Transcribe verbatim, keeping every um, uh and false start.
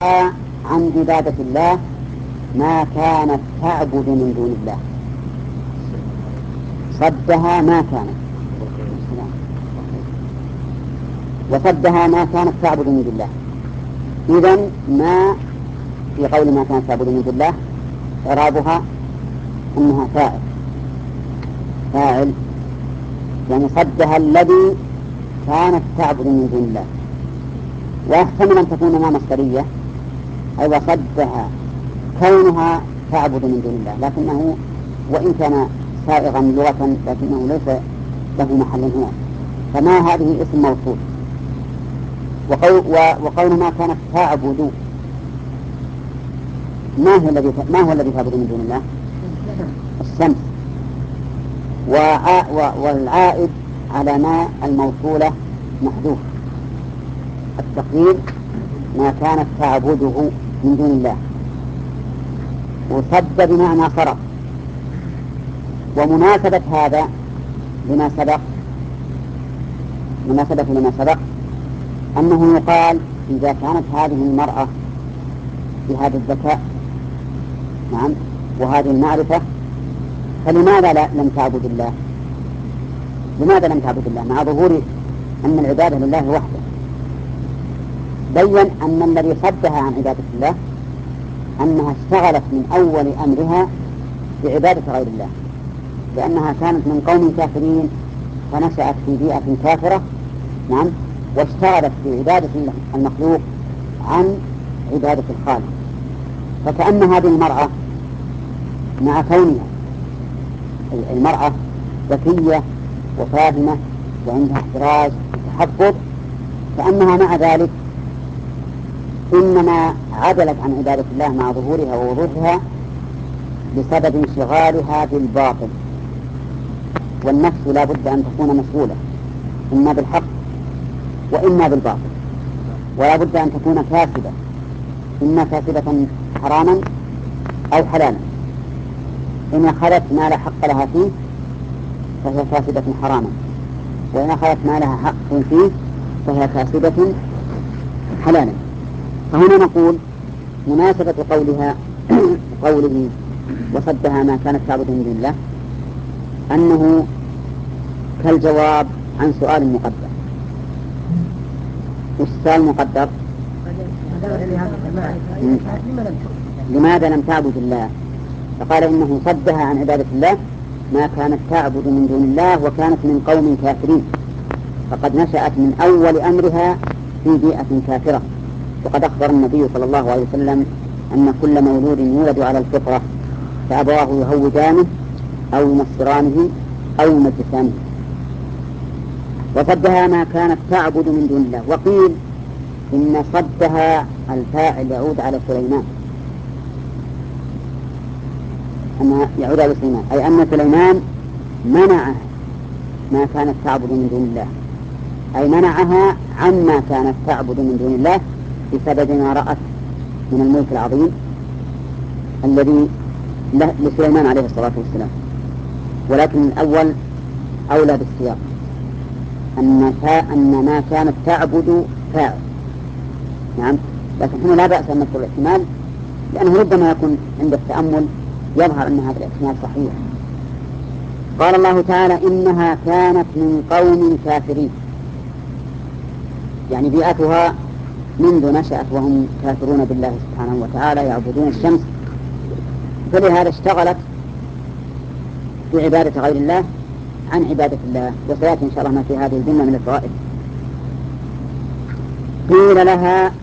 عن عبادة الله ما كانت تعبد من دون الله، صدها ما كانت وصدها ما كانت تعبد من دون الله. إذن ما في قول ما كانت تعبد من دون الله إعرابها أنها فاعل فاعل يعني صدها الذي كانت تعبد من دون الله. ويحتمل أن تكون ما مصدرية أي وصدها كونها تعبد من دون الله، لكنه وإن كان سائغا لغة لكنه ليس له محل هنا، فما هذه اسم موصول. وقول, وقول ما كانت تعبد ما هو الذي ما هو الذي تعبد من دون الله؟ الشمس. والعائد على ما الموصولة محذوف، التقدير ما كانت تعبده من دون الله، وصد بمعنى صرف. ومناسبة هذا لما سبق مناسبة لما سبق أنه يقال إذا كانت هذه المرأة بهذا الذكاء نعم وهذه المعرفة فلماذا لا لم تعبد الله؟ لماذا لم تعبد الله مع ظهور أن العبادة لله وحده؟ بين أن الذي صدها عن عبادة الله أنها اشتغلت من أول أمرها بعبادة غير الله، لأنها كانت من قوم كافرين فنشأت في بيئة كافرة نعم واشتغلت بعبادة المخلوق عن عبادة الخالق. فكأن هذه المرأة مع كونها المرأة ذكية وفاهمة وعندها احتراز وتحفظ، كأنها مع ذلك إنما عدلت عن عبادة الله مع ظهورها ووضوحها بسبب انشغالها بالباطل. والنفس لا بد أن تكون مشغولة إما بالحق وإما بالباطل، ولا بد أن تكون كاسبة، إما كاسبة حراما أو حلالا. إن أخذت ما لا حق لها فيه فهي كاسبة حراما، وإن أخذت ما لها حق فيه فهي كاسبة حلالا. فهنا نقول مناسبة قولها قوله وصدها ما كانت تعبد من دون الله أنه كالجواب عن سؤال مقدر. والسؤال مقدر لماذا لم تعبد الله؟ فقال إنه صدها عن عبادة الله ما كانت تعبد من دون الله وكانت من قوم كافرين، فقد نشأت من أول أمرها في بيئة كافرة. وقد أخبر النبي صلى الله عليه وسلم أن كل مولود يولد على الفطرة فأبواه يهودانه أو ينصرانه أو يمجسانه. وصدها ما كانت تعبد من دون الله. وقيل إن صدها الفاعل يعود على سليمان، أن يعود على سليمان أي أن سليمان منعها ما كانت تعبد من دون الله، أي منعها عما كانت تعبد من دون الله بسبب ما رأت من الملك العظيم الذي لسليمان عليه الصلاة والسلام. ولكن الأول أولى بالسياق، أن أن ما كانت تعبد فاعل نعم، لكن هنا لا بأس أن نذكر الاحتمال لأنه ربما يكون عند التأمل يظهر أن هذا الاحتمال صحيح. قال الله تعالى إنها كانت من قوم كافرين، يعني بيئتها منذ نشأت وهم كافرون بالله سبحانه وتعالى يعبدون الشمس، فلهذا اشتغلت بعبادة غير الله عن عبادة الله. وسيأتي إن شاء الله ما في هذه الجملة من الفوائد. قيل لها